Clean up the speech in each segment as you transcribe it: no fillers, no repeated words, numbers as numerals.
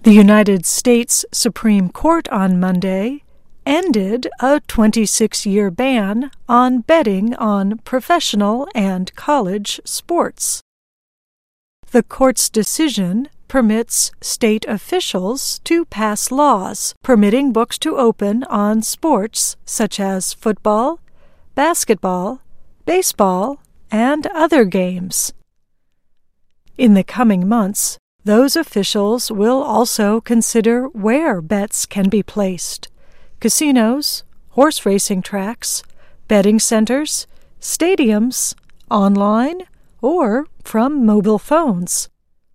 The United States Supreme Court on Monday ended a 26-year ban on betting on professional and college sports. The court's decision permits state officials to pass laws permitting books to open on sports such as football, basketball, baseball, and other games. In the coming months, those officials will also consider where bets can be placed: casinos, horse racing tracks, betting centers, stadiums, online, or from mobile phones.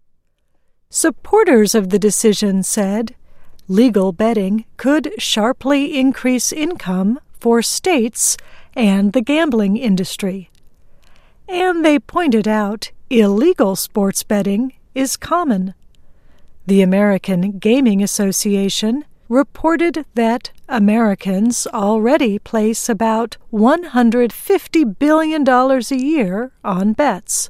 Supporters of the decision said legal betting could sharply increase income for states and the gambling industry. And they pointed out illegal sports betting is common. The American Gaming Association reported that Americans already place about $150 billion a year on bets.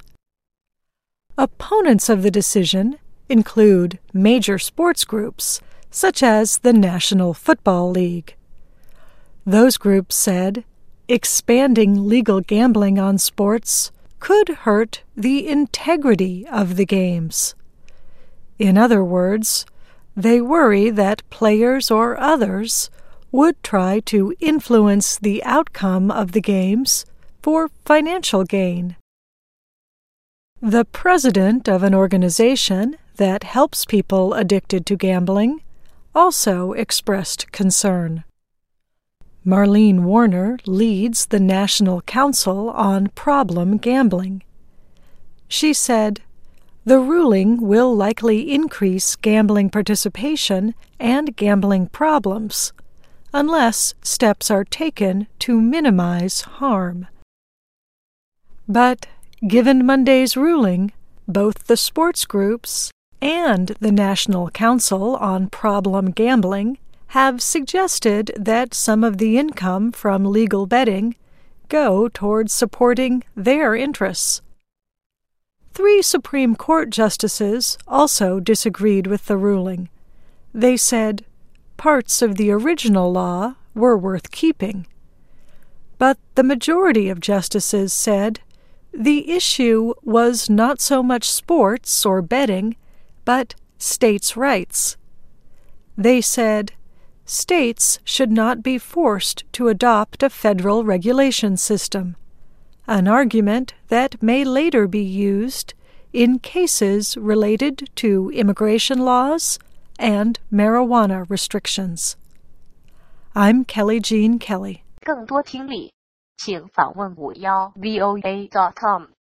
Opponents of the decision include major sports groups such as the National Football League. Those groups said expanding legal gambling on sports could hurt the integrity of the games. In other words, they worry that players or others would try to influence the outcome of the games for financial gain. The president of an organization that helps people addicted to gambling also expressed concern. Marlene Warner leads the National Council on Problem Gambling. She said, "The ruling will likely increase gambling participation and gambling problems, unless steps are taken to minimize harm." But given Monday's ruling, both the sports groups and the National Council on Problem Gambling have suggested that some of the income from legal betting go towards supporting their interests. 3 Supreme Court justices also disagreed with the ruling. They said parts of the original law were worth keeping. But the majority of justices said the issue was not so much sports or betting, but states' rights. They said states should not be forced to adopt a federal regulation system, an argument that may later be used in cases related to immigration laws and marijuana restrictions. I'm Kelly Jean Kelly. 更多听力，请访问51voa.com。